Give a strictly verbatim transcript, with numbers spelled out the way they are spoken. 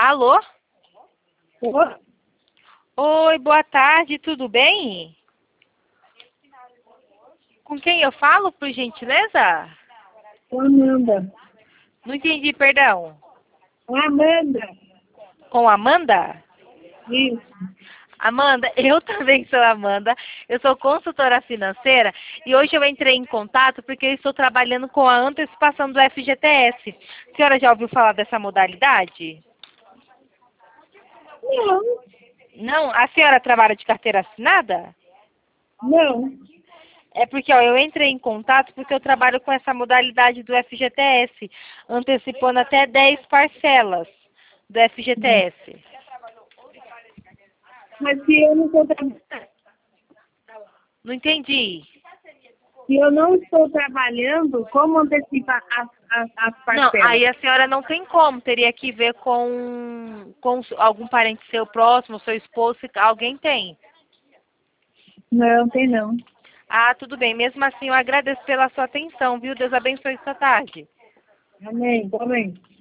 Alô? Oi, Oi, boa tarde, tudo bem? Com quem eu falo, por gentileza? Amanda. Não entendi, perdão. Amanda. Com Amanda? Isso. Amanda, eu também sou Amanda, eu sou consultora financeira e hoje eu entrei em contato porque eu estou trabalhando com a antecipação do F G T S. A senhora já ouviu falar dessa modalidade? Não, Não? A senhora trabalha de carteira assinada? não. É porque ó, eu entrei em contato porque eu trabalho com essa modalidade do F G T S, antecipando até dez parcelas do F G T S. Mas se eu não estou trabalhando, Não entendi. se eu não estou trabalhando, como antecipar as, as, as Não, parcelas? aí a senhora não tem como, teria que ver com, com algum parente seu próximo, seu esposo, se alguém tem. Não, tem não. Ah, tudo bem. Mesmo assim, eu agradeço pela sua atenção, viu? Deus abençoe sua tarde. Amém, amém.